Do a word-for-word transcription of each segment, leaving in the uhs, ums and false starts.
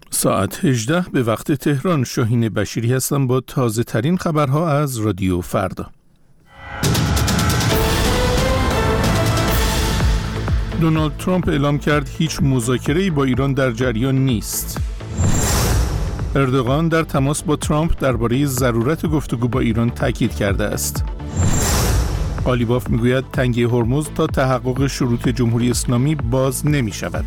ساعت هجده به وقت تهران. شاهین بشیری هستم با تازه ترین خبرها از رادیو فردا. دونالد ترامپ اعلام کرد هیچ مذاکره‌ای با ایران در جریان نیست. اردوغان در تماس با ترامپ درباره ضرورت گفتگو با ایران تاکید کرده است. قالیباف میگوید تنگه هرمز تا تحقق شروط جمهوری اسلامی باز نمی شود.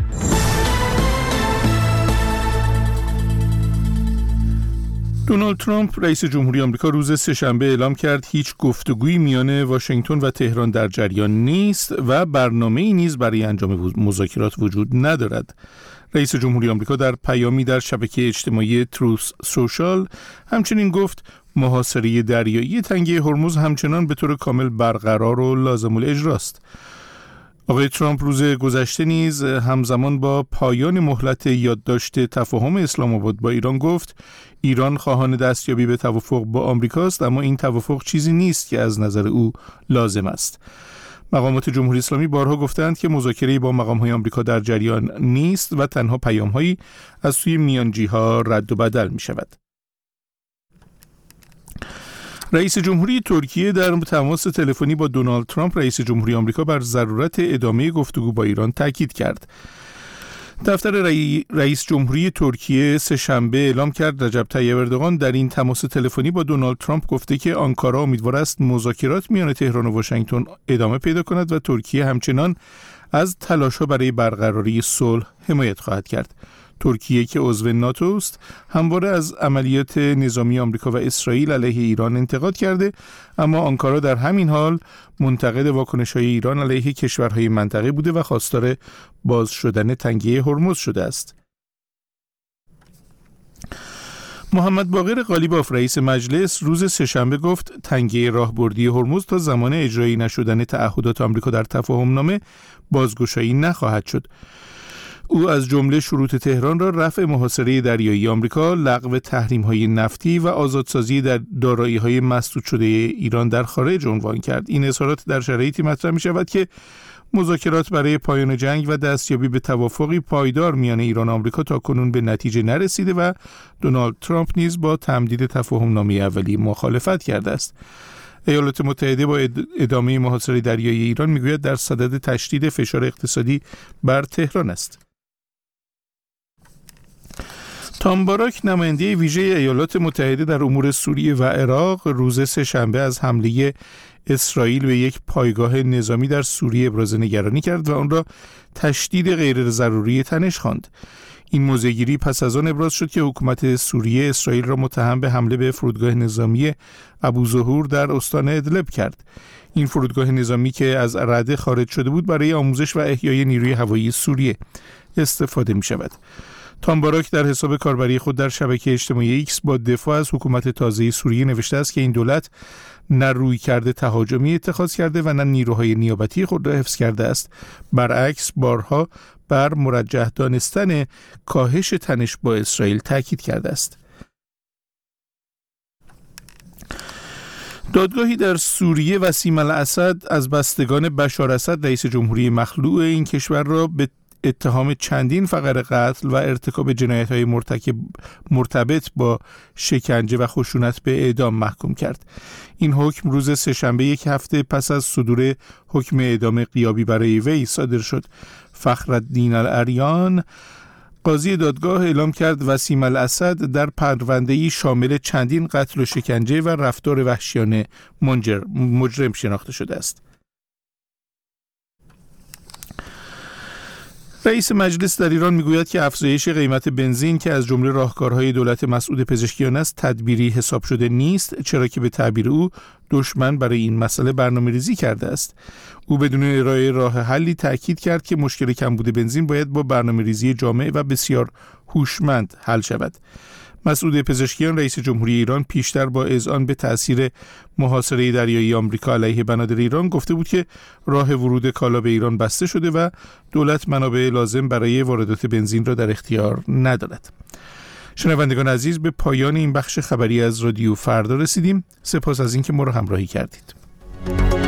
دونالد ترامپ رئیس جمهوری آمریکا روز سه‌شنبه اعلام کرد هیچ گفتگویی میان واشنگتن و تهران در جریان نیست و برنامه‌ای نیز برای انجام مذاکرات وجود ندارد. رئیس جمهوری آمریکا در پیامی در شبکه اجتماعی تروث سوشال همچنین گفت محاصره دریایی تنگه هرمز همچنان به طور کامل برقرار و لازم الاجراست. آقای ترامپ روز گذشته نیز همزمان با پایان مهلت یادداشت تفاهم اسلام آباد با ایران گفت ایران خواهان دستیابی به توافق با آمریکاست، اما این توافق چیزی نیست که از نظر او لازم است. مقامات جمهوری اسلامی بارها گفتند که مذاکره‌ای با مقام‌های آمریکا در جریان نیست و تنها پیام‌هایی از سوی میانجی‌ها رد و بدل می‌شود. رئیس جمهوری ترکیه در تماس تلفنی با دونالد ترامپ رئیس جمهوری آمریکا بر ضرورت ادامه گفتگو با ایران تاکید کرد. دفتر رئیس جمهوری ترکیه سه‌شنبه اعلام کرد رجب طیب اردوغان در این تماس تلفنی با دونالد ترامپ گفته که آنکارا امیدوار است مذاکرات میان تهران و واشنگتن ادامه پیدا کند و ترکیه همچنان از تلاش‌ها برای برقراری صلح حمایت خواهد کرد. ترکیه که عضو ناتو است همواره از عملیات نظامی آمریکا و اسرائیل علیه ایران انتقاد کرده، اما آنکارا در همین حال منتقد واکنش‌های ایران علیه کشورهای منطقه بوده و خواستار باز شدن تنگه هرمز شده است. محمد باقر قالیباف رئیس مجلس روز سه‌شنبه گفت تنگه راهبردی هرمز تا زمان اجرایی نشدن تعهدات آمریکا در تفاهم نامه بازگشایی نخواهد شد. او از جمله شروط تهران را رفع محاصره دریایی آمریکا، لغو تحریم‌های نفتی و آزادسازی در دارایی‌های مسدود شده ایران در خارج عنوان کرد. این اظهارات در شرایطی مطرح می‌شود که مذاکرات برای پایان جنگ و دستیابی به توافقی پایدار میان ایران و آمریکا تاکنون به نتیجه نرسیده و دونالد ترامپ نیز با تمدید تفاهم‌نامه اولیه مخالفت کرده است. ایالات متحده با ادامه محاصره دریایی ایران میگوید در صدد تشدید فشار اقتصادی بر تهران است. تام باراک نماینده ویژه ایالات متحده در امور سوریه و عراق روز سه‌شنبه از حمله اسرائیل به یک پایگاه نظامی در سوریه ابراز نگرانی کرد و آن را تشدید غیر ضروری تنش خواند. این موضع‌گیری پس از آن ابراز شد که حکومت سوریه اسرائیل را متهم به حمله به فرودگاه نظامی ابوظهور در استان ادلب کرد. این فرودگاه نظامی که از رده خارج شده بود برای آموزش و احیای نیروی هوایی سوریه استفاده می شود. تام باراک در حساب کاربری خود در شبکه اجتماعی ایکس با دفاع از حکومت تازه سوریه نوشته است که این دولت نه روی کرده تهاجمی اتخاذ کرده و نه نیروهای نیابتی خود را حفظ کرده است. برعکس بارها بر مرجح دانستن کاهش تنش با اسرائیل تاکید کرده است. دادگاهی در سوریه وسیم الاسد از بستگان بشار اسد رئیس جمهوری مخلوع این کشور را به اتهام چندین فقر قتل و ارتکاب جنایت‌های مرتکب مرتبط با شکنجه و خشونت به اعدام محکوم کرد. این حکم روز سه‌شنبه یک هفته پس از صدور حکم اعدام غیابی برای وی صادر شد. فخرالدین الاریان قاضی دادگاه اعلام کرد وسیم الاسد در پرونده‌ای شامل چندین قتل و شکنجه و رفتار وحشیانه مجرم شناخته شده است. رئیس مجلس در ایران میگوید که افزایش قیمت بنزین که از جمله راهکارهای دولت مسعود پزشکیان است تدبیری حساب شده نیست، چرا که به تعبیر او دشمن برای این مسئله برنامه‌ریزی کرده است. او بدون ارائه راه حلی تاکید کرد که مشکل کمبود بنزین باید با برنامه‌ریزی جامع و بسیار هوشمند حل شود. مسعود پزشکیان رئیس جمهوری ایران پیشتر با اذعان به تأثیر محاصره دریایی آمریکا علیه بنادر ایران گفته بود که راه ورود کالا به ایران بسته شده و دولت منابع لازم برای واردات بنزین را در اختیار ندارد. شنوندگان عزیز، به پایان این بخش خبری از رادیو فردا رسیدیم. سپاس از اینکه ما را همراهی کردید.